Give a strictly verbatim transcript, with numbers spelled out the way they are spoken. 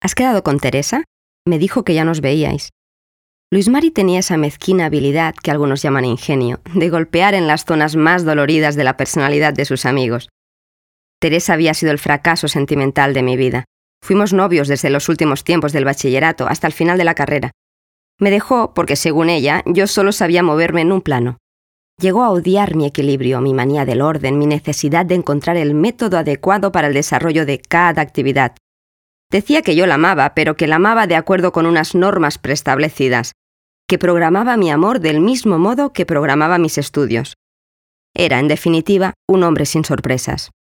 ¿Has quedado con Teresa? Me dijo que ya nos veíais. Luis Mari tenía esa mezquina habilidad que algunos llaman ingenio, de golpear en las zonas más doloridas de la personalidad de sus amigos. Teresa había sido el fracaso sentimental de mi vida. Fuimos novios desde los últimos tiempos del bachillerato hasta el final de la carrera. Me dejó porque, según ella, yo solo sabía moverme en un plano. Llegó a odiar mi equilibrio, mi manía del orden, mi necesidad de encontrar el método adecuado para el desarrollo de cada actividad. Decía que yo la amaba, pero que la amaba de acuerdo con unas normas preestablecidas, que programaba mi amor del mismo modo que programaba mis estudios. Era, en definitiva, un hombre sin sorpresas.